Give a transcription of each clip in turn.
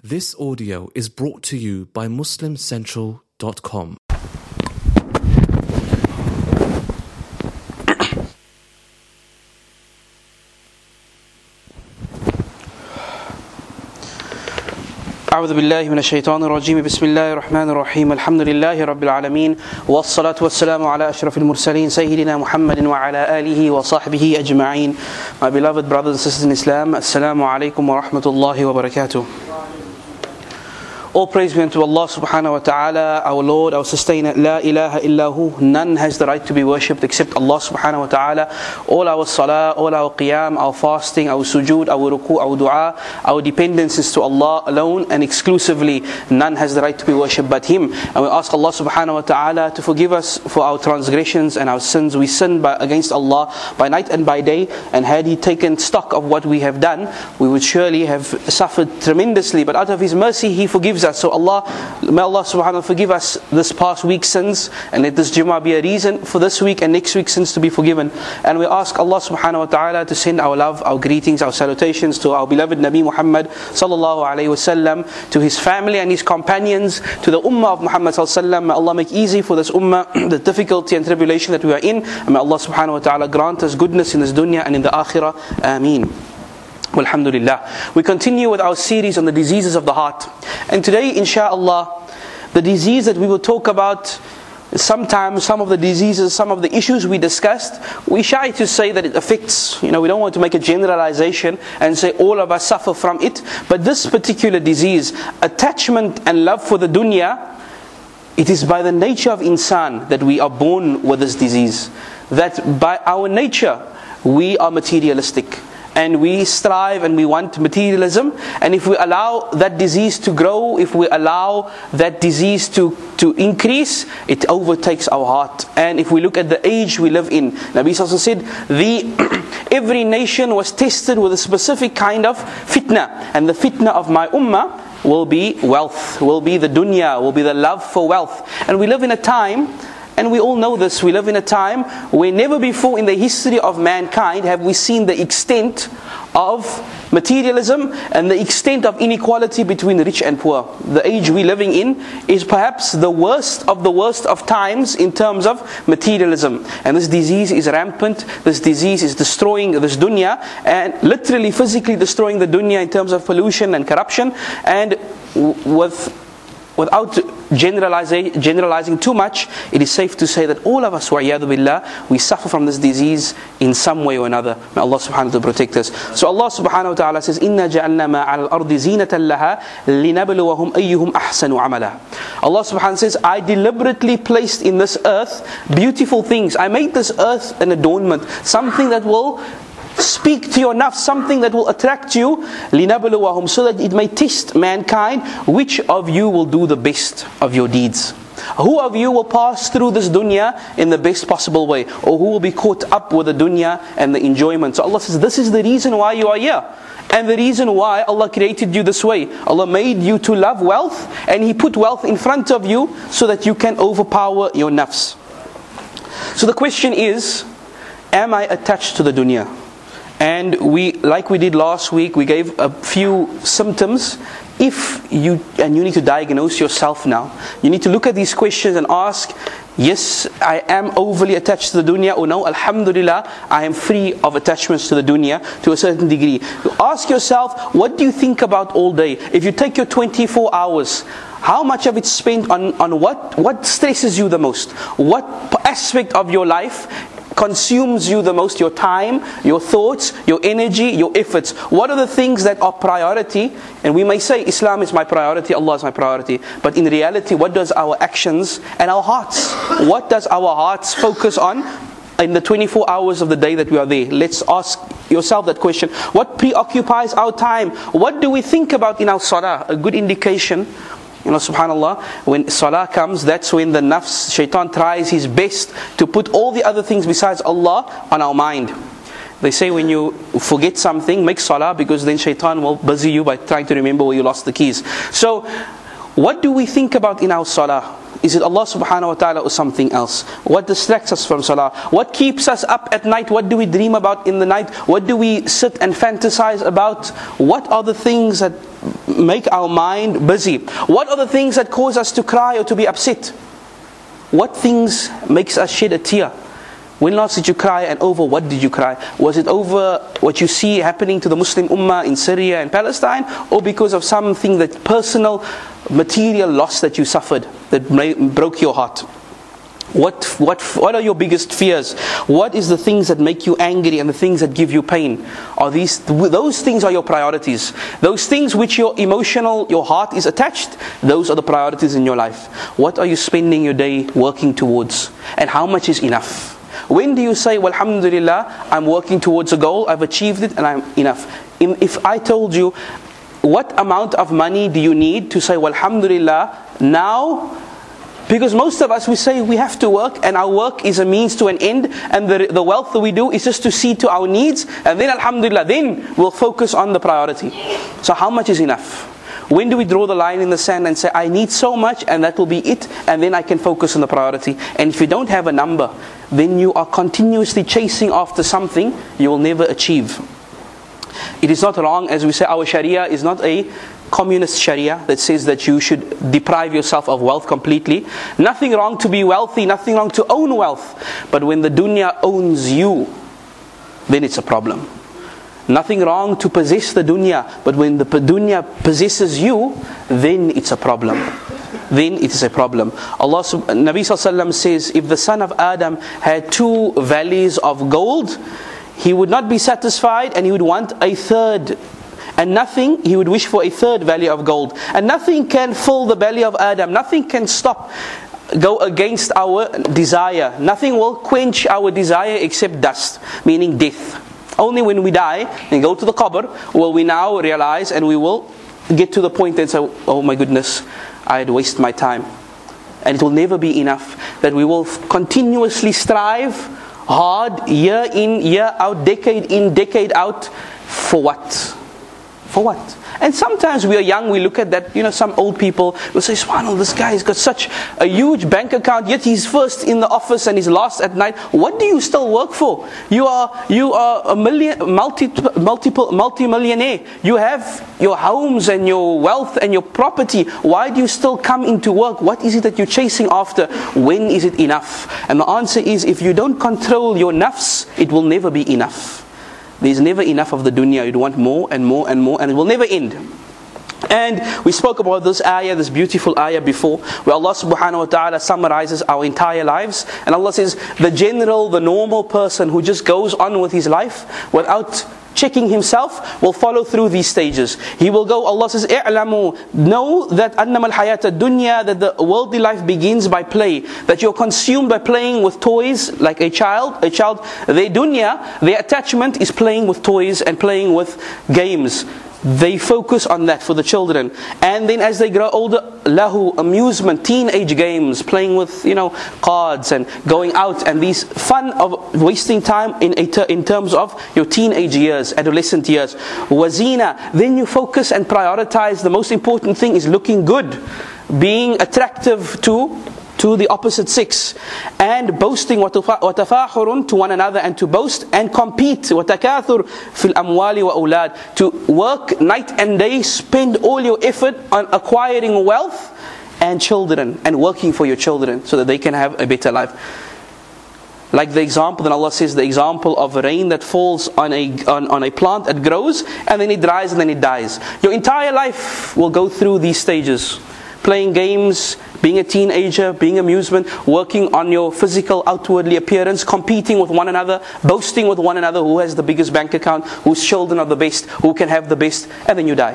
This audio is brought to you by MuslimCentral.com. أعوذ بالله من الشيطان الرجيم بسم الله الرحمن الرحيم الحمد لله رب العالمين والصلاة والسلام على أشرف المرسلين سيدنا محمد وعلى آله وصحبه أجمعين. My beloved brothers and sisters in Islam, Assalamu alaikum wa rahmatullahi wa barakatuh. All praise be unto Allah subhanahu wa ta'ala, our Lord, our sustainer. La ilaha illahu. None has the right to be worshipped except Allah subhanahu wa ta'ala. All our salah, all our qiyam, our fasting, our sujood, our ruku', our dua, our dependence is to Allah alone and exclusively. None has the right to be worshipped but Him. And we ask Allah subhanahu wa ta'ala to forgive us for our transgressions and our sins. We sin against Allah by night and by day. And had He taken stock of what we have done, we would surely have suffered tremendously. But out of His mercy, He forgives us. So may Allah subhanahu wa ta'ala forgive us this past week's sins, and let this Jummah be a reason for this week and next week's sins to be forgiven. And we ask Allah subhanahu wa ta'ala to send our love, our greetings, our salutations to our beloved Nabi Muhammad sallallahu alayhi wa sallam, to his family and his companions, to the ummah of Muhammad sallallahu alayhi wa sallam. May Allah make easy for this ummah the difficulty and tribulation that we are in, and may Allah subhanahu wa ta'ala grant us goodness in this dunya and in the akhirah. Ameen. Alhamdulillah. We continue with our series on the diseases of the heart. And today, inshaAllah, the disease that we will talk about, sometimes some of the diseases, some of the issues we discussed, we shy to say that it affects, we don't want to make a generalization and say all of us suffer from it. But this particular disease, attachment and love for the dunya, it is by the nature of insan that we are born with this disease. That by our nature, we are materialistic. And we strive and we want materialism. And if we allow that disease to grow, if we allow that disease to increase, it overtakes our heart. And if we look at the age we live in, Nabi Sallallahu Alaihi Wasallam said, every nation was tested with a specific kind of fitna. And the fitna of my ummah will be wealth, will be the dunya, will be the love for wealth. And we live in a time, and we all know this, we live in a time where never before in the history of mankind have we seen the extent of materialism and the extent of inequality between rich and poor. The age we're living in is perhaps the worst of times in terms of materialism. And this disease is rampant, this disease is destroying this dunya, and literally physically destroying the dunya in terms of pollution and corruption. And without generalizing too much, it is safe to say that all of us, wa'iyadu billah, we suffer from this disease in some way or another. May Allah subhanahu wa ta'ala protect us. So Allah subhanahu wa ta'ala says, إِنَّا جَعَلْنَا مَا عَلَى الْأَرْضِ زِينَةً لَهَا لِنَبْلُوَهُمْ أَيُّهُمْ أَحْسَنُ عَمَلًا. Allah subhanahu wa ta'ala says, I deliberately placed in this earth beautiful things. I made this earth an adornment, something that will speak to your nafs, something that will attract you, لِنَبْلُوَهُمْ, so that it may test mankind, which of you will do the best of your deeds. Who of you will pass through this dunya in the best possible way, or who will be caught up with the dunya and the enjoyment. So Allah says, this is the reason why you are here. And the reason why Allah created you this way. Allah made you to love wealth, and He put wealth in front of you so that you can overpower your nafs. So the question is, am I attached to the dunya? And like we did last week, we gave a few symptoms. If you need to diagnose yourself now, you need to look at these questions and ask, yes, I am overly attached to the dunya, or no, alhamdulillah, I am free of attachments to the dunya to a certain degree. You ask yourself, what do you think about all day? If you take your 24 hours, how much of it's spent on what stresses you the most? What aspect of your life consumes you the most? Your time, your thoughts, your energy, your efforts. What are the things that are priority? And we may say Islam is my priority, Allah is my priority. But in reality, what does our actions and our hearts, what does our hearts focus on in the 24 hours of the day that we are there? Let's ask yourself that question. What preoccupies our time? What do we think about in our salah? A good indication, subhanallah, when salah comes, that's when the nafs, shaitan, tries his best to put all the other things besides Allah on our mind. They say when you forget something, make salah, because then shaitan will busy you by trying to remember where you lost the keys. So what do we think about in our salah? Is it Allah subhanahu wa ta'ala or something else? What distracts us from salah? What keeps us up at night? What do we dream about in the night? What do we sit and fantasize about? What are the things that make our mind busy? What are the things that cause us to cry or to be upset? What things makes us shed a tear? When last did you cry, and over what did you cry? Was it over what you see happening to the Muslim Ummah in Syria and Palestine, or because of something that personal, material loss that you suffered, that broke your heart? What are your biggest fears? What is the things that make you angry and the things that give you pain? Those things are your priorities. Those things which your heart is attached, those are the priorities in your life. What are you spending your day working towards? And how much is enough? When do you say, well, alhamdulillah, I'm working towards a goal, I've achieved it, and I'm enough? If I told you, what amount of money do you need to say, well, alhamdulillah, now? Because most of us, we say we have to work, and our work is a means to an end, and the wealth that we do is just to see to our needs, and then alhamdulillah, then we'll focus on the priority. So how much is enough? When do we draw the line in the sand and say, I need so much and that will be it, and then I can focus on the priority? And if you don't have a number, then you are continuously chasing after something you will never achieve. It is not wrong, as we say, our Sharia is not a communist Sharia that says that you should deprive yourself of wealth completely. Nothing wrong to be wealthy, nothing wrong to own wealth. But when the dunya owns you, then it's a problem. Nothing wrong to possess the dunya, but when the dunya possesses you, then it's a problem. Then it is a problem. Nabi SAW says, if the son of Adam had 2 valleys of gold, he would not be satisfied, and he would want a third. And nothing, he would wish for a third valley of gold. And nothing can fill the belly of Adam. Nothing can go against our desire. Nothing will quench our desire except dust, meaning death. Only when we die and go to the qabr will we now realize, and we will get to the point and say, oh my goodness, I had wasted my time. And it will never be enough. That we will continuously strive hard, year in, year out, decade in, decade out. For what? For what? And sometimes we are young, we look at that, some old people will say, subhanAllah, this guy has got such a huge bank account, yet he's first in the office and he's last at night. What do you still work for? You are a multi-millionaire. You have your homes and your wealth and your property. Why do you still come into work? What is it that you're chasing after? When is it enough? And the answer is, if you don't control your nafs, it will never be enough. There's never enough of the dunya. You'd want more and more and more, and it will never end. And we spoke about this ayah, this beautiful ayah before, where Allah subhanahu wa ta'ala summarizes our entire lives. And Allah says, the normal person who just goes on with his life without checking himself will follow through these stages. He will go, Allah says, "I'lamu, know that annama al-hayata dunya, that the worldly life begins by play, that you're consumed by playing with toys like a child, their dunya, their attachment is playing with toys and playing with games." They focus on that for the children. And then as they grow older, lahu, amusement, teenage games, playing with, cards and going out, and these fun of wasting time in terms of your teenage years, adolescent years. Wazina, then you focus and prioritize. The most important thing is looking good, being attractive to the opposite sex, and boasting, وَتَفَاخُرٌ, to one another, and to boast and compete, وَتَكَاثُرْ فِي الْأَمْوَالِ وَأَوْلَادِ, to work night and day, spend all your effort on acquiring wealth and children, and working for your children so that they can have a better life. Like the example, then Allah says, the example of rain that falls on a plant that grows, and then it dries and then it dies. Your entire life will go through these stages. Playing games, being a teenager, being amusement, working on your physical outwardly appearance, competing with one another, boasting with one another, who has the biggest bank account, whose children are the best, who can have the best, and then you die.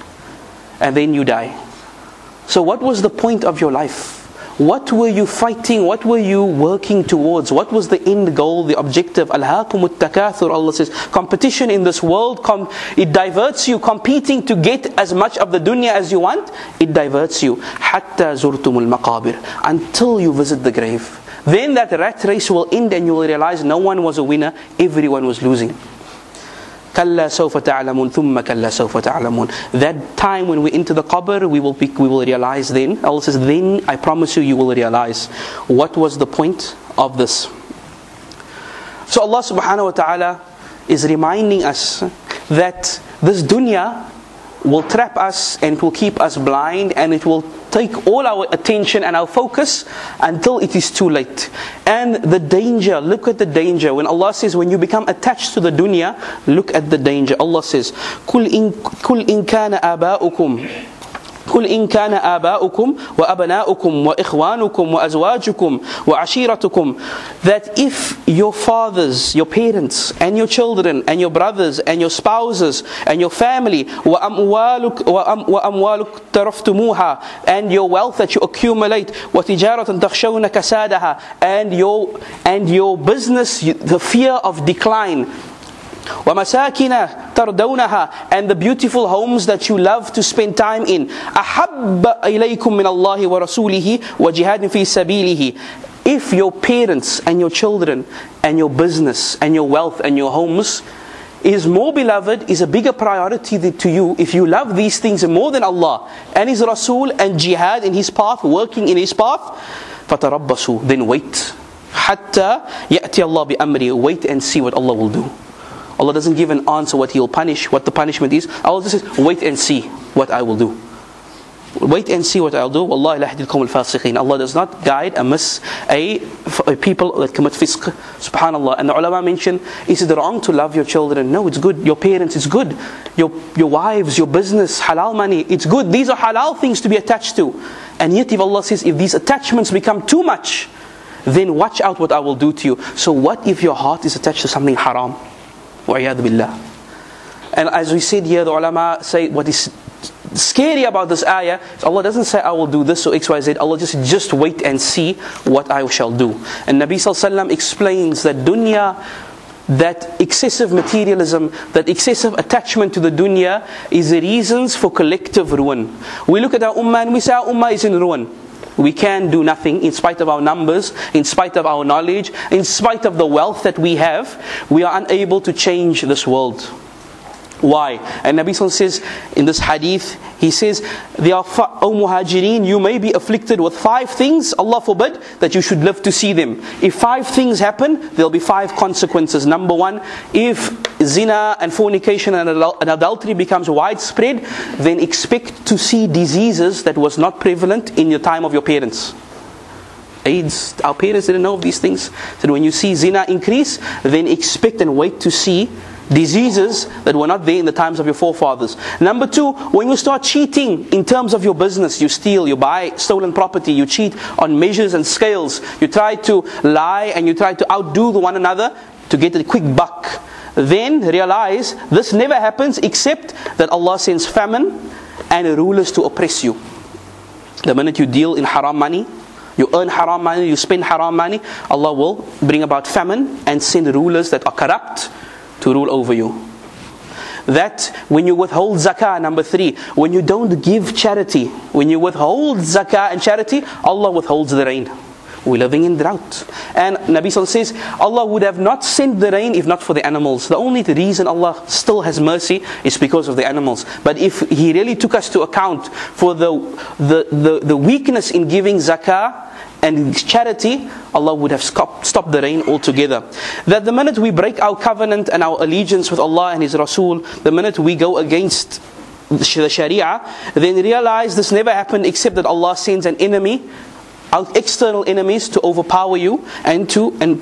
And then you die. So what was the point of your life? What were you fighting? What were you working towards? What was the end goal, the objective? Alhaakumut takathur, Allah says. Competition in this world, it diverts you. Competing to get as much of the dunya as you want, it diverts you. Hatta zurtumul maqabir, until you visit the grave. Then that rat race will end, and you will realize no one was a winner, everyone was losing. كَلَّا سَوْفَ تَعْلَمُونَ ثُمَّ كَلَّا سَوْفَ تَعْلَمُونَ. That time when we enter the qabr, we will realize then. Allah says, then I promise you, you will realize. What was the point of this? So Allah subhanahu wa ta'ala is reminding us that this dunya will trap us and it will keep us blind, and it will take all our attention and our focus until it is too late. And the danger, look at the danger. When Allah says, when you become attached to the dunya, look at the danger. Allah says, قُلْ إِن كَانَ آبَاؤُكُمْ قل إن كان آباؤكم وأبناؤكم وإخوانكم وأزواجكم وعشيرتكم. That if your fathers, your parents and your children and your brothers and your spouses and your family وأموالك ترفتموها, and your wealth that you accumulate, وتجارة تخشون كسادها, and your business, the fear of decline, وَمَسَاكِنَ تَرْدَوْنَهَا, and the beautiful homes that you love to spend time in, أَحَبَّ إِلَيْكُم مِّنَ اللَّهِ وَرَسُولِهِ وَجِهَادٍ فِي سَبِيلِهِ. If your parents and your children and your business and your wealth and your homes is more beloved, is a bigger priority to you, if you love these things more than Allah and His Rasul and jihad in His path, working in His path, فَتَرَبَّصُوا, then wait. حَتَّى يَأْتِيَ اللَّهُ بِأَمْرِهِ, wait and see what Allah will do. Allah doesn't give an answer what He'll punish, what the punishment is. Allah just says, wait and see what I will do. Wait and see what I'll do. Wallahi la yahdil qawm al-fasiqeen. Allah does not guide a people that commit fisq. Subhanallah. And the ulama mention, is it wrong to love your children? No, it's good. Your parents, it's good. Your wives, your business, halal money, it's good. These are halal things to be attached to. And yet if Allah says, if these attachments become too much, then watch out what I will do to you. So what if your heart is attached to something haram? وَعِيَاذُ بِاللَّهِ. And as we said here, the ulama say what is scary about this ayah is Allah doesn't say I will do this or XYZ. Allah just wait and see what I shall do. And Nabi sallallahu alaihi wasallam explains that dunya, that excessive materialism, that excessive attachment to the dunya is the reasons for collective ruin. We look at our ummah and we say our ummah is in ruin. We can do nothing in spite of our numbers, in spite of our knowledge, in spite of the wealth that we have. We are unable to change this world. Why? And Nabi Sallallahu says in this hadith, he says, O Muhajirin, you may be afflicted with 5 things, Allah forbid, that you should live to see them. If 5 things happen, there will be 5 consequences. Number 1, if zina and fornication and adultery becomes widespread, then expect to see diseases that was not prevalent in the time of your parents. AIDS, our parents didn't know of these things. So when you see zina increase, then expect and wait to see diseases that were not there in the times of your forefathers. Number 2, when you start cheating in terms of your business, you steal, you buy stolen property, you cheat on measures and scales, you try to lie and you try to outdo one another to get a quick buck, then realize this never happens except that Allah sends famine and rulers to oppress you. The minute you deal in haram money, you earn haram money, you spend haram money, Allah will bring about famine and send rulers that are corrupt to rule over you. That when you withhold zakah, number 3, when you don't give charity, when you withhold zakah and charity, Allah withholds the rain. We're living in drought. And Nabi Sallallahu says, Allah would have not sent the rain if not for the animals. The only reason Allah still has mercy is because of the animals. But if He really took us to account for the weakness in giving zakah and charity, Allah would have stopped the rain altogether. That the minute we break our covenant and our allegiance with Allah and His Rasul, the minute we go against the Sharia, then realize this never happened except that Allah sends an enemy, our external enemies, to overpower you and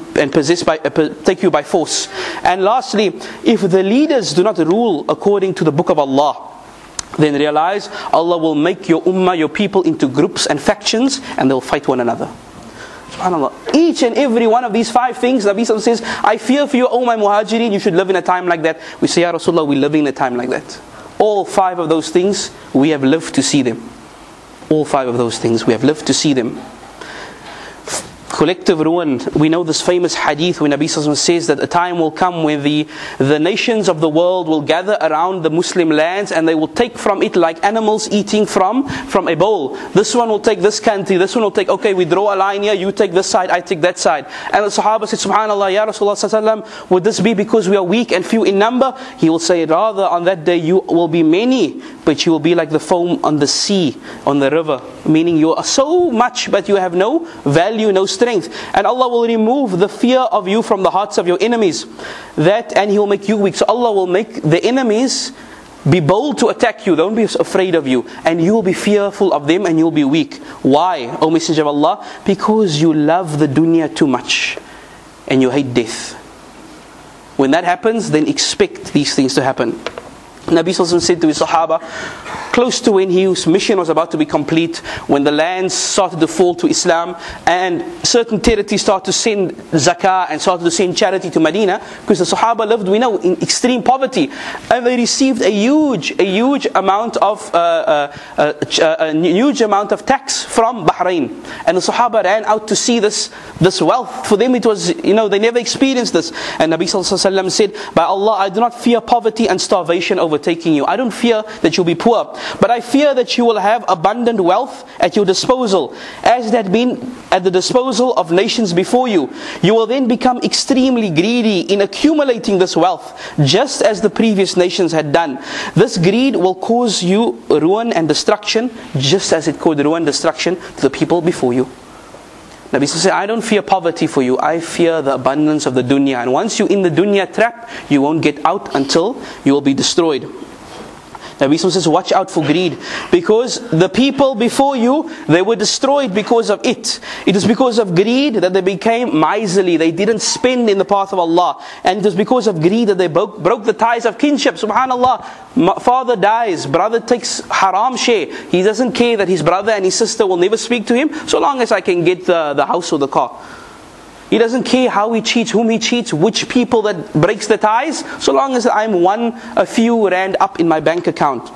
take you by force. And lastly, if the leaders do not rule according to the book of Allah, then realize Allah will make your ummah, your people, into groups and factions, and they'll fight one another. SubhanAllah. Each and every one of these 5 things, Nabi Sallallahu says, I fear for you, O my Muhajirin, you should live in a time like that. We say, Ya Rasulullah, we're living in a time like that. All 5 of those things, we have lived to see them. All 5 of those things, we have lived to see them. collective ruin. We know this famous hadith when Nabi Sallallahu Alaihi Wasallam says that a time will come when the nations of the world will gather around the Muslim lands and they will take from it like animals eating from a bowl. This one will take this country, this one will take, okay, we draw a line here, you take this side, I take that side. And the Sahaba said, Subhanallah, Ya Rasulullah Sallallahu Alaihi Wasallam, would this be because we are weak and few in number? He will say, rather on that day you will be many, but you will be like the foam on the sea, on the river. Meaning you are so much, but you have no value, no strength. And Allah will remove the fear of you from the hearts of your enemies. And He will make you weak. So Allah will make the enemies be bold to attack you. They won't be afraid of you. And you will be fearful of them and you will be weak. Why, O Messenger of Allah? Because you love the dunya too much. And you hate death. When that happens, then expect these things to happen. Nabi Sallallahu Alaihi Wasallam said to his Sahaba, close to when his mission was about to be complete, when the lands started to fall to Islam and certain territories started to send zakah and started to send charity to Medina, because the Sahaba lived, we know, in extreme poverty, and they received a huge amount of tax from Bahrain, and the Sahaba ran out to see this wealth. For them it was, they never experienced this. And Nabi Sallallahu Alaihi Wasallam said, by Allah, I do not fear poverty and starvation overtaking you. I don't fear that you'll be poor, but I fear that you will have abundant wealth at your disposal, as it had been at the disposal of nations before you. You will then become extremely greedy in accumulating this wealth, just as the previous nations had done. This greed will cause you ruin and destruction, just as it caused ruin and destruction to the people before you. Nabi said, I don't fear poverty for you, I fear the abundance of the dunya. And once you're in the dunya trap, you won't get out until you will be destroyed. Nabi says, watch out for greed, because the people before you, they were destroyed because of it. It is because of greed that they became miserly. They didn't spend in the path of Allah. And it was because of greed that they broke the ties of kinship. Subhanallah, father dies, brother takes haram share. He doesn't care that his brother and his sister will never speak to him, so long as I can get the house or the car. He doesn't care how he cheats, whom he cheats, which people that breaks the ties, so long as I'm a few rand up in my bank account.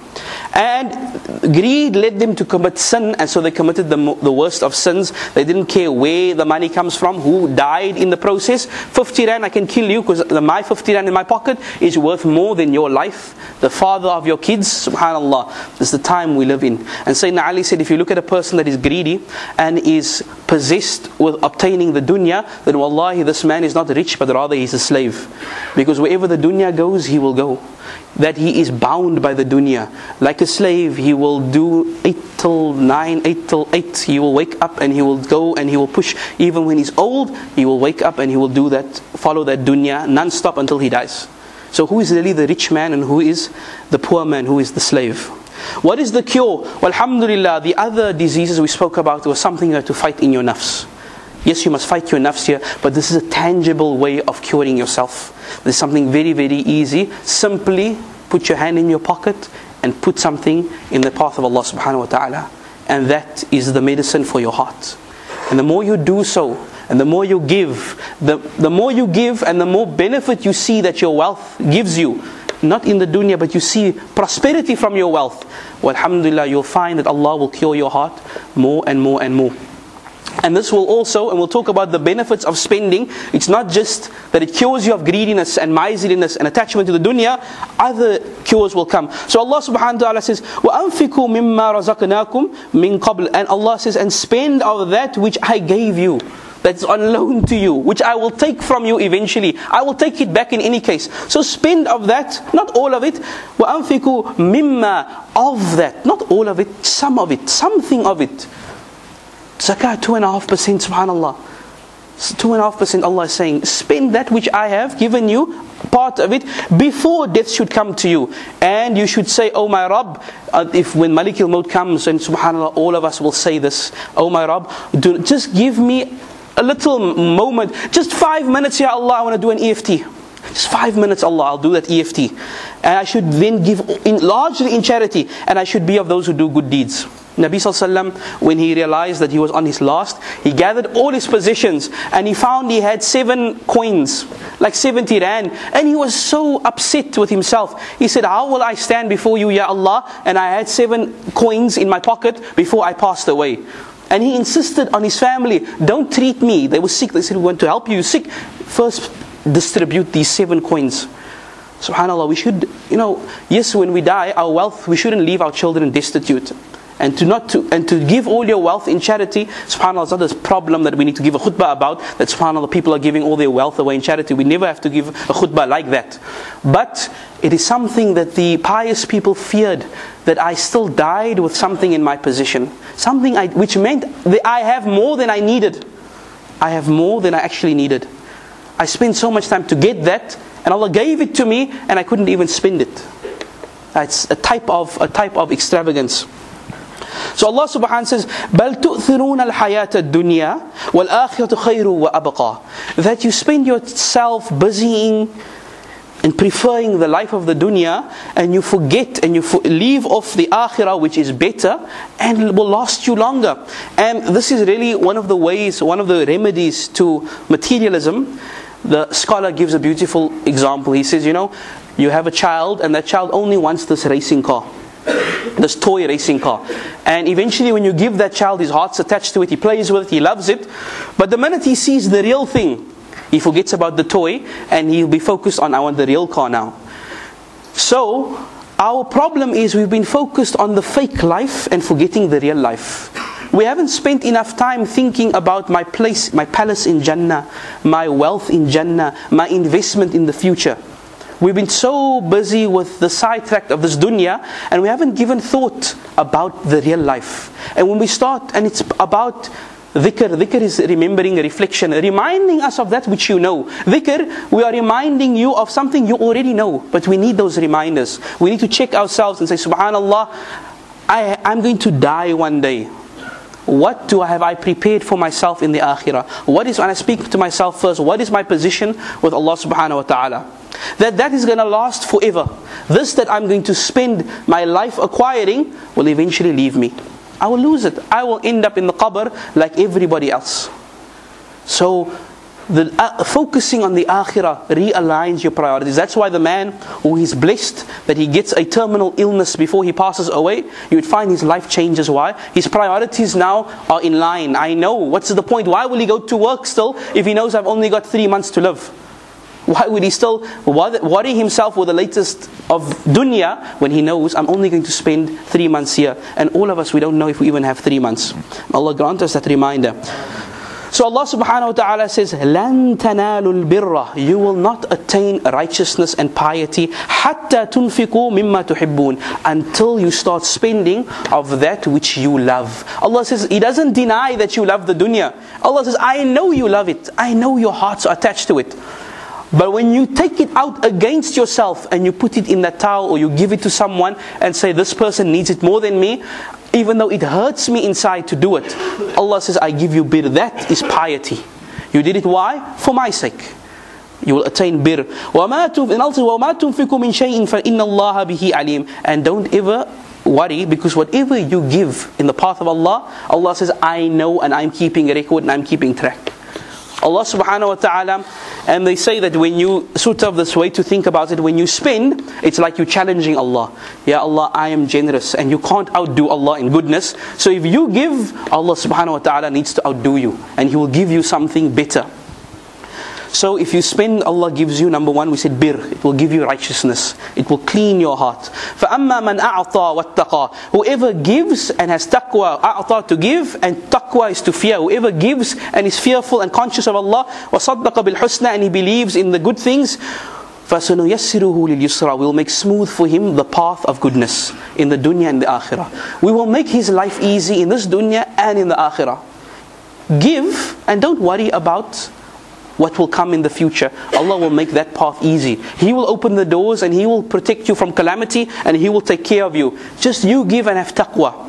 And greed led them to commit sin, and so they committed the worst of sins. They didn't care where the money comes from, who died in the process. 50 rand, I can kill you because my 50 rand in my pocket is worth more than your life. The father of your kids, subhanallah. This is the time we live in. And Sayyidina Ali said, if you look at a person that is greedy and is possessed with obtaining the dunya, then wallahi, this man is not rich, but rather he's a slave. Because wherever the dunya goes, he will go. That he is bound by the dunya. Like a slave, he will do 8 till 9, 8 till 8. He will wake up and he will go and he will push. Even when he's old, he will wake up and he will do that, follow that dunya non-stop until he dies. So who is really the rich man and who is the poor man, who is the slave? What is the cure? Well, alhamdulillah, the other diseases we spoke about was something you have to fight in your nafs. Yes, you must fight your nafs here, but this is a tangible way of curing yourself. This is something very, very easy. Simply put your hand in your pocket and put something in the path of Allah subhanahu wa ta'ala. And that is the medicine for your heart. And the more you do so, and the more you give, the more you give and the more benefit you see that your wealth gives you. Not in the dunya, but you see prosperity from your wealth. Well, alhamdulillah, you'll find that Allah will cure your heart more and more and more. And this will also, and we'll talk about the benefits of spending. It's not just that it cures you of greediness and miserliness and attachment to the dunya. Other cures will come. So Allah subhanahu wa ta'ala says, وَأَنْفِقُوا مِمَّا رَزَقْنَاكُمْ مِنْ قَبْلِ. And Allah says, and spend of that which I gave you, that's on loan to you, which I will take from you eventually. I will take it back in any case. So spend of that, not all of it. وَأَنْفِقُوا مِمَّا, of that, not all of it, some of it, something of it. Zakah 2.5%, subhanallah. 2.5%, Allah is saying, spend that which I have given you, part of it, before death should come to you. And you should say, oh my Rabb, if when Malik al-Maut comes, and subhanallah, all of us will say this, oh my Rabb, just give me a little moment, just 5 minutes here, Allah, I want to do an EFT. Just 5 minutes, Allah, I'll do that EFT. And I should then give largely in charity, and I should be of those who do good deeds. Nabi Sallallahu Alaihi Wasallam, when he realized that he was on his last, he gathered all his possessions and he found he had 7 coins, like 70 rand, and he was so upset with himself. He said, how will I stand before you, Ya Allah, and I had 7 coins in my pocket before I passed away? And he insisted on his family, don't treat me. They were sick. They said, we want to help you. You're sick. First, distribute these 7 coins. SubhanAllah, we should, yes, when we die, our wealth, we shouldn't leave our children destitute. And to give all your wealth in charity, SubhanAllah, it's not this problem that we need to give a khutbah about, that SubhanAllah, people are giving all their wealth away in charity. We never have to give a khutbah like that. But it is something that the pious people feared, that I still died with something in my possession. Which meant that I have more than I needed. I have more than I actually needed. I spent so much time to get that, and Allah gave it to me, and I couldn't even spend it. It's a type of extravagance. So Allah subhanahu wa ta'ala says, بَلْ تُؤْثِرُونَ الْحَيَاةَ الدُّنْيَا وَالْآخِرَةُ خَيْرٌ وَأَبْقَى. That you spend yourself busying and preferring the life of the dunya, and you forget and you leave off the akhirah, which is better and will last you longer. And this is really one of the ways, one of the remedies to materialism. The scholar gives a beautiful example. He says, you have a child, and that child only wants this racing car, this toy racing car. And eventually when you give that child, his heart's attached to it, he plays with it, he loves it. But the minute he sees the real thing, he forgets about the toy, and he'll be focused on, I want the real car now. So our problem is we've been focused on the fake life and forgetting the real life. We haven't spent enough time thinking about my place, my palace in Jannah, my wealth in Jannah, my investment in the future. We've been so busy with the sidetrack of this dunya, and we haven't given thought about the real life. And when we start, and it's about dhikr is remembering, reflection, reminding us of that which you know. Dhikr, we are reminding you of something you already know, but we need those reminders. We need to check ourselves and say, SubhanAllah, I'm going to die one day. What have I prepared for myself in the akhirah? When I speak to myself first, what is my position with Allah subhanahu wa ta'ala? That is going to last forever. This that I'm going to spend my life acquiring will eventually leave me. I will lose it. I will end up in the qabr like everybody else. So focusing on the akhirah realigns your priorities. That's why the man who is blessed that he gets a terminal illness before he passes away, you would find his life changes. Why? His priorities now are in line. I know, what's the point? Why will he go to work still if he knows I've only got 3 months to live? Why would he still worry himself with the latest of dunya when he knows I'm only going to spend 3 months here? And all of us, we don't know if we even have 3 months. Allah grant us that reminder. So Allah subhanahu wa ta'ala says, لَن تَنَالُوا الْبِرَّ. You will not attain righteousness and piety حَتَّى تُنْفِقُوا مِمَّا تُحِبُّونَ. Until you start spending of that which you love. Allah says, He doesn't deny that you love the dunya. Allah says, I know you love it. I know your hearts are attached to it. But when you take it out against yourself and you put it in that towel, or you give it to someone and say, this person needs it more than me, even though it hurts me inside to do it, Allah says, I give you bir. That is piety. You did it why? For my sake. You will attain bir. And also, وَمَا تُنْفِقُوا مِنْ شَيْءٍ فَإِنَّ اللَّهَ بِهِ عَلِيمٌ. And don't ever worry, because whatever you give in the path of Allah, Allah says, I know, and I'm keeping a record and I'm keeping track. Allah subhanahu wa ta'ala, and they say that when you sort of this way to think about it, when you spend, it's like you challenging Allah. Ya Allah, I am generous, and you can't outdo Allah in goodness. So if you give, Allah subhanahu wa ta'ala needs to outdo you, and He will give you something better. So if you spend, Allah gives you, number one, we said bir. It will give you righteousness. It will clean your heart. فَأَمَّا مَنْ أَعْطَى وَاتَّقَى. Whoever gives and has taqwa, a'ta to give, and taqwa is to fear. Whoever gives and is fearful and conscious of Allah, وَصَدَّقَ بِالْحُسْنَى, and he believes in the good things, فَسَنُيَسِّرُهُ لِلْيُسْرَى. We will make smooth for him the path of goodness in the dunya and the akhirah. We will make his life easy in this dunya and in the akhirah. Give and don't worry about what will come in the future. Allah will make that path easy. He will open the doors and He will protect you from calamity, and He will take care of you. Just you give and have taqwa.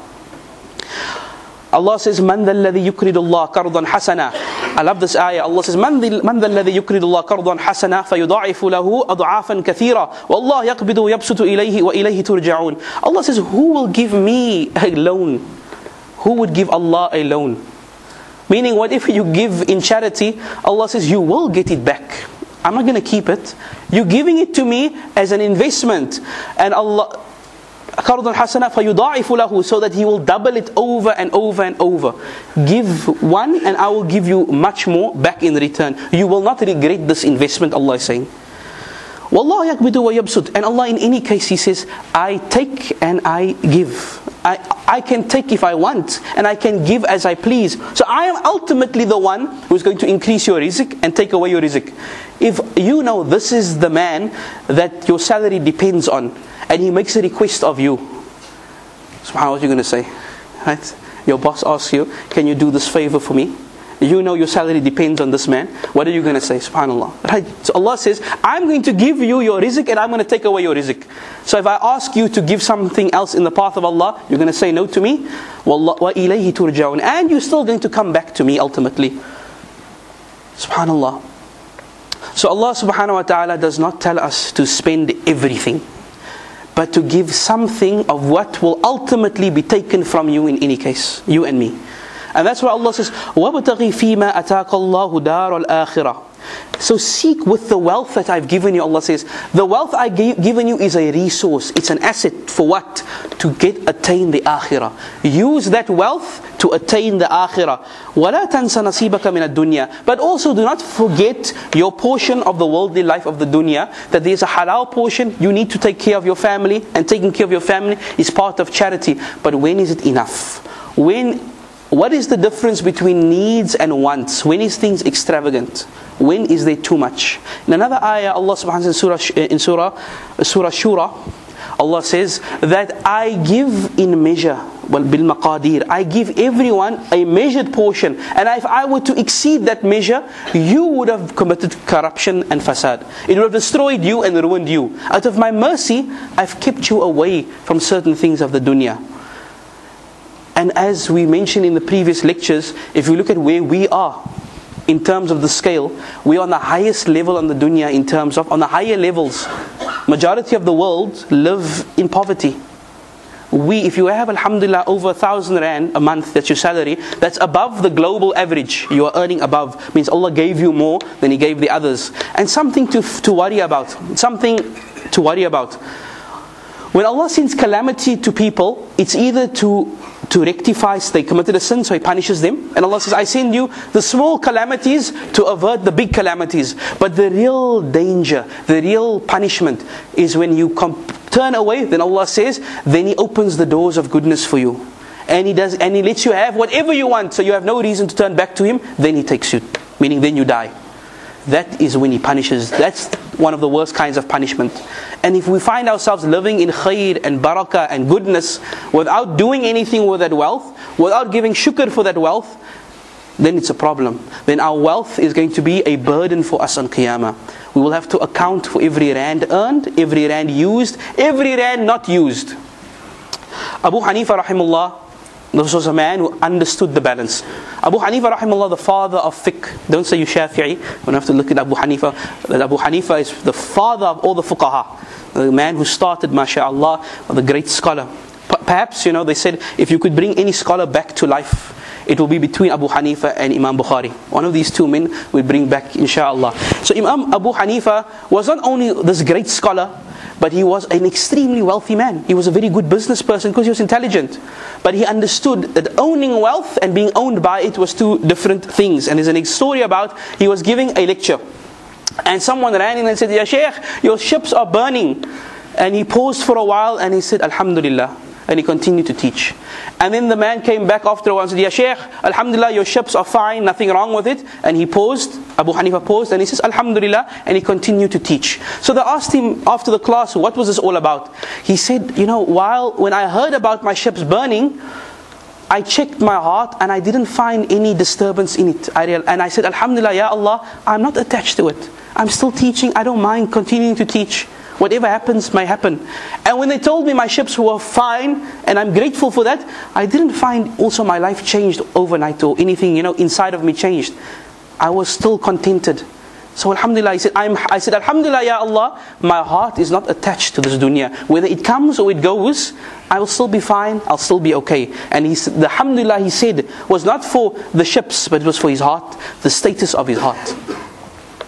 Allah says, مَنْ ذَا الَّذِي يُكْرِدُ اللَّهَ قَرْضًا حَسَنًا. I love this ayah. Allah says, مَنْ ذَا الَّذِي يُكْرِدُ اللَّهَ قَرْضًا حَسَنًا فَيُضَاعِفُ لَهُ أَضْعَافًا كَثِيرًا وَاللَّهُ يَقْبِضُ وَيَبْسُطُ إِلَيْهِ وَإِلَيْهِ تُرْجَعُونَ. Allah says, who will give me a loan? Who would give Allah a loan? Meaning, whatever you give in charity, Allah says, you will get it back. I'm not going to keep it. You're giving it to me as an investment. And Allah, قَرْضًا حَسَنًا فَيُضَاعِفُ لَهُ, so that He will double it over and over and over. Give one and I will give you much more back in return. You will not regret this investment, Allah is saying. وَاللَّهُ يَقْبِضُ وَيَبْسُطُ. And Allah in any case, He says, I take and I give. I can take if I want, and I can give as I please. So I am ultimately the one who is going to increase your rizq and take away your rizq. If you know this is the man that your salary depends on, and he makes a request of you, subhanAllah, what are you going to say? Right? Your boss asks you, can you do this favor for me? You know your salary depends on this man. What are you going to say? SubhanAllah. Right? So Allah says, I'm going to give you your rizq and I'm going to take away your rizq. So if I ask you to give something else in the path of Allah, you're going to say no to me. وَإِلَيْهِ تُرْجَعُونَ. And you're still going to come back to me ultimately. SubhanAllah. So Allah subhanahu wa ta'ala does not tell us to spend everything, but to give something of what will ultimately be taken from you in any case, you and me. And that's why Allah says, وَابْتَغِي فِي مَا أَتَاكَ اللَّهُ دَارَ الْآخِرَةِ. So seek with the wealth that I've given you. Allah says, the wealth I've given you is a resource. It's an asset for what? To attain the akhirah. Use that wealth to attain the akhirah. وَلَا تَنْسَ نَصِيبَكَ مِنَ الدُّنْيَا. But also do not forget your portion of the worldly life of the dunya. That there's a halal portion. You need to take care of your family, and taking care of your family is part of charity. But when is it enough? What is the difference between needs and wants? When is things extravagant? When is there too much? In another ayah, Allah subhanahu wa ta'ala in Surah Shura, Allah says that I give in measure, bil maqadir. I give everyone a measured portion, and if I were to exceed that measure, you would have committed corruption and fasad. It would have destroyed you and ruined you. Out of my mercy, I've kept you away from certain things of the dunya. And as we mentioned in the previous lectures, if you look at where we are in terms of the scale, we are on the highest level on the dunya in terms of, on the higher levels. Majority of the world live in poverty. If you have, alhamdulillah, over 1,000 rand a month, that's your salary, that's above the global average. You are earning above. Means Allah gave you more than He gave the others. And something to worry about. Something to worry about. When Allah sends calamity to people, it's either to rectify, they committed a sin, so He punishes them. And Allah says, I send you the small calamities to avert the big calamities. But the real danger, the real punishment is when you turn away. Then Allah says, then He opens the doors of goodness for you. And He lets you have whatever you want, so you have no reason to turn back to Him. Then He takes you, meaning then you die. That is when He punishes. That's one of the worst kinds of punishment. And if we find ourselves living in khair and barakah and goodness without doing anything with that wealth, without giving shukr for that wealth, then it's a problem. Then our wealth is going to be a burden for us on Qiyamah. We will have to account for every rand earned, every rand used, every rand not used. Abu Hanifa rahimahullah, this was a man who understood the balance. Abu Hanifa rahimahullah, the father of fiqh. Don't say you Shafi'i. You don't have to look at Abu Hanifa. Abu Hanifa is the father of all the fuqaha. The man who started, masha'Allah, the great scholar. Perhaps, they said, if you could bring any scholar back to life, it will be between Abu Hanifa and Imam Bukhari. One of these two men will bring back, inshaAllah. So Imam Abu Hanifa was not only this great scholar, but he was an extremely wealthy man. He was a very good business person because he was intelligent. But he understood that owning wealth and being owned by it was two different things. And there's a story about, he was giving a lecture. And someone ran in and said, Ya Shaykh, your ships are burning. And he paused for a while and he said, Alhamdulillah. And he continued to teach. And then the man came back after a while and said, Ya Shaykh, Alhamdulillah, your ships are fine, nothing wrong with it. And he paused, Abu Hanifa paused, and he says, Alhamdulillah, and he continued to teach. So they asked him after the class, what was this all about? He said, when I heard about my ships burning, I checked my heart and I didn't find any disturbance in it. And I said, Alhamdulillah, Ya Allah, I'm not attached to it. I'm still teaching, I don't mind continuing to teach. Whatever happens, may happen. And when they told me my ships were fine, and I'm grateful for that, I didn't find also my life changed overnight or anything, inside of me changed. I was still contented. So Alhamdulillah, I said, Alhamdulillah, Ya Allah, my heart is not attached to this dunya. Whether it comes or it goes, I will still be fine, I'll still be okay. And the Alhamdulillah he said was not for the ships, but it was for his heart, the status of his heart.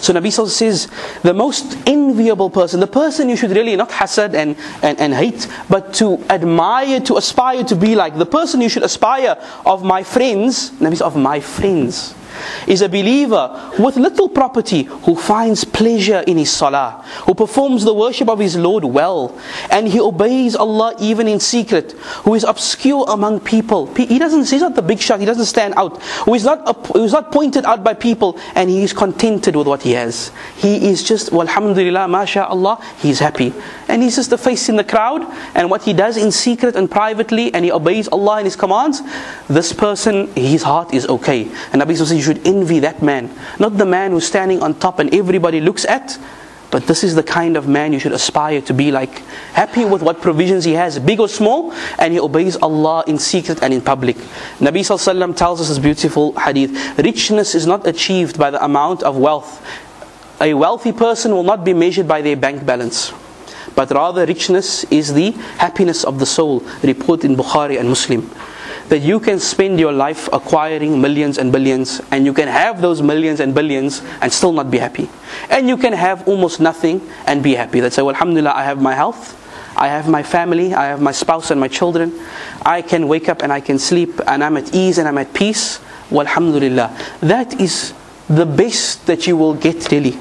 So Nabi Sallallahu says, the most enviable person, the person you should really not hasad and hate, but to admire, to aspire to be like, the person you should aspire of my friends, Nabi says, of my friends, is a believer with little property who finds pleasure in his salah, who performs the worship of his Lord well, and he obeys Allah even in secret, who is obscure among people. He's not the big shot, he doesn't stand out, who is not pointed out by people, and he is contented with what he has. He is just, walhamdulillah, mashallah, he's happy. And he's just the face in the crowd, and what he does in secret and privately, and he obeys Allah and His commands, this person, his heart is okay. And Nabi says, you should envy that man, not the man who's standing on top and everybody looks at, but this is the kind of man you should aspire to be like, happy with what provisions he has, big or small, and he obeys Allah in secret and in public. Nabi Sallallahu Alaihi Wasallam tells us this beautiful hadith, richness is not achieved by the amount of wealth. A wealthy person will not be measured by their bank balance, but rather richness is the happiness of the soul, reported in Bukhari and Muslim. That you can spend your life acquiring millions and billions, and you can have those millions and billions and still not be happy. And you can have almost nothing and be happy. That say, well, alhamdulillah, I have my health, I have my family, I have my spouse and my children, I can wake up and I can sleep, and I'm at ease and I'm at peace. Well, alhamdulillah. That is the best that you will get really.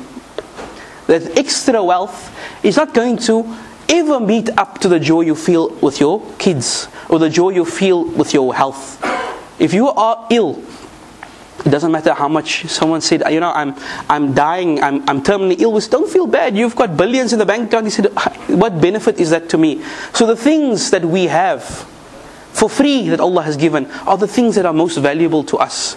That extra wealth is not going to ever meet up to the joy you feel with your kids, or the joy you feel with your health. If you are ill, it doesn't matter how much someone said, I'm dying, I'm terminally ill. Don't feel bad, you've got billions in the bank account. He said, what benefit is that to me? So the things that we have for free that Allah has given are the things that are most valuable to us.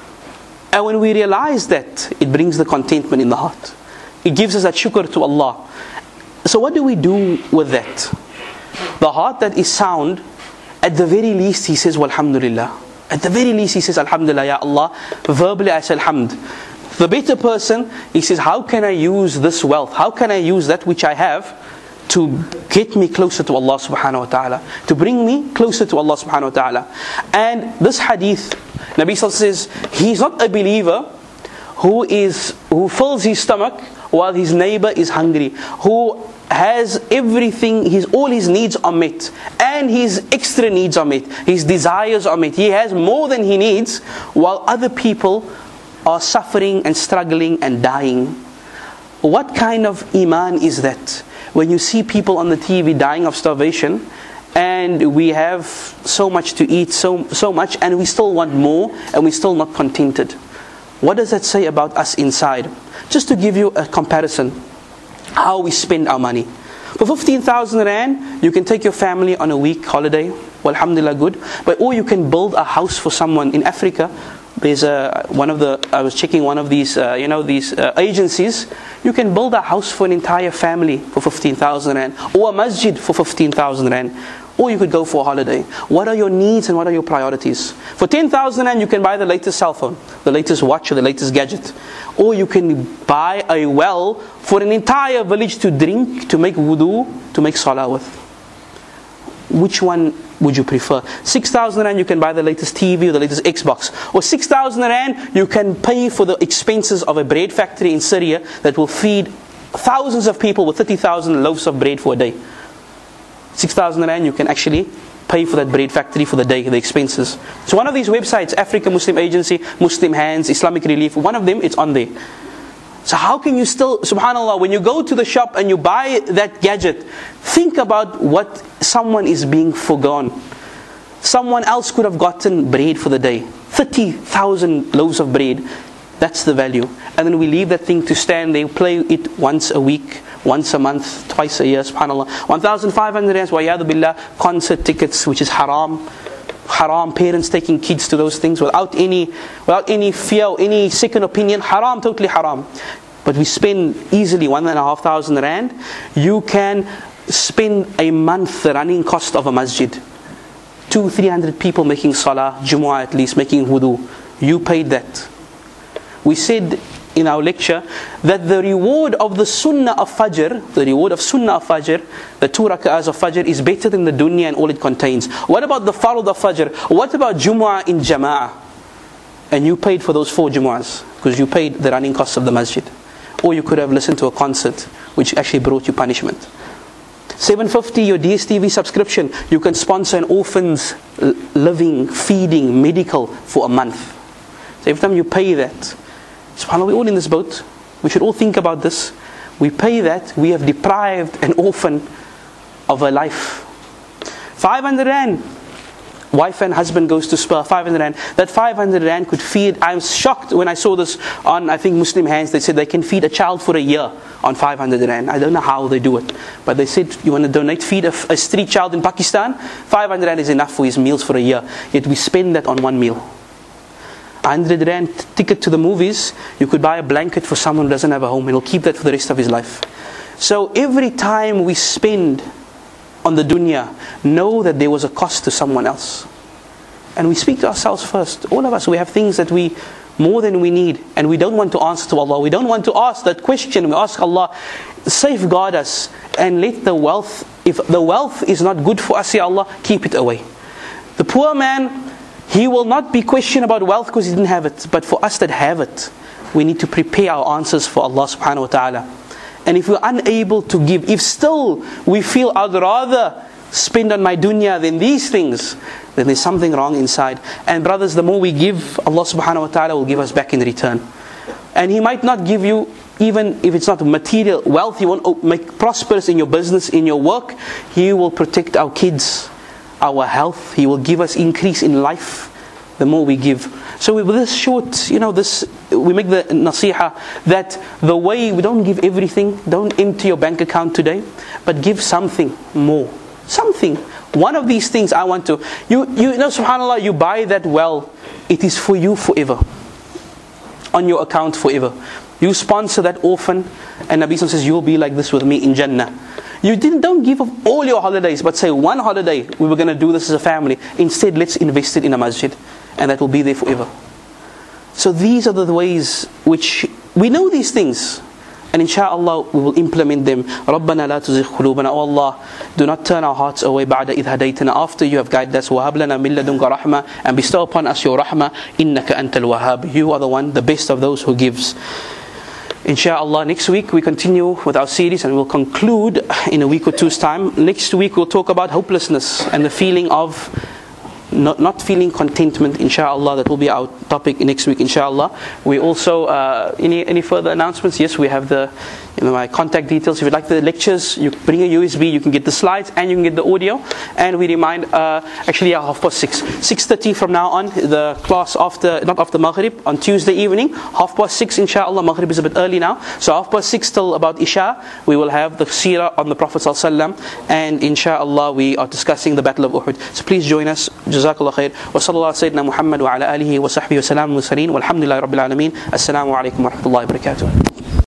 And when we realize that, it brings the contentment in the heart. It gives us that shukr to Allah. So what do we do with that? The heart that is sound, at the very least he says, walhamdulillah. At the very least he says, alhamdulillah, ya Allah. Verbally I say, alhamd. The better person, he says, how can I use this wealth? How can I use that which I have to get me closer to Allah subhanahu wa ta'ala? To bring me closer to Allah subhanahu wa ta'ala. And this hadith, Nabi Sallallahu says, he's not a believer who fills his stomach while his neighbor is hungry, who has everything, all his needs are met, and his extra needs are met, his desires are met. He has more than he needs, while other people are suffering and struggling and dying. What kind of iman is that? When you see people on the TV dying of starvation, and we have so much to eat, so much, and we still want more, and we're still not contented. What does that say about us inside? Just to give you a comparison, how we spend our money. For 15,000 rand, you can take your family on a week holiday. Well, alhamdulillah, good. Or you can build a house for someone in Africa. There's I was checking one of these, these agencies. You can build a house for an entire family for 15,000 rand, or a masjid for 15,000 rand. Or you could go for a holiday. What are your needs and what are your priorities? For 10,000 rand, you can buy the latest cell phone, the latest watch, or the latest gadget. Or you can buy a well for an entire village to drink, to make wudu, to make salah with. Which one would you prefer? 6,000 rand, you can buy the latest TV or the latest Xbox. Or 6,000 rand, you can pay for the expenses of a bread factory in Syria that will feed thousands of people with 30,000 loaves of bread for a day. 6,000 rand, you can actually pay for that bread factory for the day, the expenses. So one of these websites, Africa Muslim Agency, Muslim Hands, Islamic Relief, one of them, it's on there. So how can you still, subhanAllah, when you go to the shop and you buy that gadget, think about what someone is being forgone. Someone else could have gotten bread for the day. 30,000 loaves of bread. That's the value. And then we leave that thing to stand there, play it once a week, once a month, twice a year, subhanAllah. 1,500 rands, wa yadu billah, concert tickets, which is haram. Haram, parents taking kids to those things without any fear or any second opinion. Haram, totally haram. But we spend easily 1,500 rand. You can spend a month the running cost of a masjid. 200-300 people making salah, Jumu'ah at least, making wudu. You paid that. We said in our lecture that the reward of the sunnah of Fajr, the 2 rak'ahs of Fajr, is better than the dunya and all it contains. What about the fard of Fajr? What about Jumu'ah in Jama'ah? And you paid for those 4 Jumu'ahs because you paid the running costs of the masjid. or you could have listened to a concert, which actually brought you punishment. $7.50 your DSTV subscription, you can sponsor an orphan's living, feeding, medical for a month. So every time you pay that, subhanAllah, we're all in this boat. We should all think about this. We pay that, we have deprived an orphan of a life. 500 rand. Wife and husband goes to Spur, 500 rand. That 500 rand could feed, I'm shocked when I saw this on, I think, Muslim Hands. They said they can feed a child for a year on 500 rand. I don't know how they do it. But they said, you want to donate, feed a street child in Pakistan? 500 rand is enough for his meals for a year. Yet we spend that on one meal. 100 rand ticket to the movies, you could buy a blanket for someone who doesn't have a home, and he'll keep that for the rest of his life. So every time we spend on the dunya, know that there was a cost to someone else. And we speak to ourselves first. All of us, we have things that we more than we need, and we don't want to answer to Allah. We don't want to ask that question. We ask Allah, safeguard us and let the wealth, if the wealth is not good for us, Ya Allah, keep it away. The poor man, he will not be questioned about wealth because he didn't have it. But for us that have it, we need to prepare our answers for Allah subhanahu wa ta'ala. And if we're unable to give, if still we feel I'd rather spend on my dunya than these things, then there's something wrong inside. And brothers, the more we give, Allah subhanahu wa ta'ala will give us back in return. And He might not give you, even if it's not material wealth, He won't make prosperous in your business, in your work. He will protect our kids, our health. He will give us increase in life the more we give. So with this short, we make the nasiha that the way we don't give everything, don't empty your bank account today, but give something more. Something. One of these things I want to, you know, subhanAllah, you buy that well, it is for you forever. On your account forever. You sponsor that orphan, and Nabi says, you'll be like this with me in Jannah. You don't give up all your holidays, but say one holiday, we were going to do this as a family. Instead, let's invest it in a masjid, and that will be there forever. So these are the ways which we know these things, and inshaAllah we will implement them. رَبَّنَا لَا تُزِغْ قُلُوبَنَا. Oh Allah, do not turn our hearts away بَعْدَ إِذْ هَدَيْتَنَا, after you have guided us. وَهَبْ لَنَا مِن لَدُنْكَ رَحْمَةً, and bestow upon us your rahmah. إِنَّكَ أَنْتَ الْوَهَّابُ, you are the one, the best of those who gives. InshaAllah, next week we continue with our series, and we'll conclude in a week or two's time. Next week we'll talk about hopelessness and the feeling of not feeling contentment. InshaAllah, that will be our topic next week, InshaAllah. We also, any further announcements? Yes, we have my contact details. If you'd like the lectures, you bring a USB, you can get the slides and you can get the audio. And we remind, actually 6:30. 6:30 from now on, the class not after Maghrib, on Tuesday evening, 6:30 inshallah. Maghrib is a bit early now, so 6:30 till about Isha, we will have the seerah on the Prophet ﷺ, and inshallah we are discussing the Battle of Uhud. So please join us. Jazakallah khair. Wa sallallahu sayyidina Muhammad wa ala alihi wa sahbihi wa salam wa salin. Walhamdulillahi rabbil alameen. Assalamu alaikum wa rahmatullahi wa barakatuh.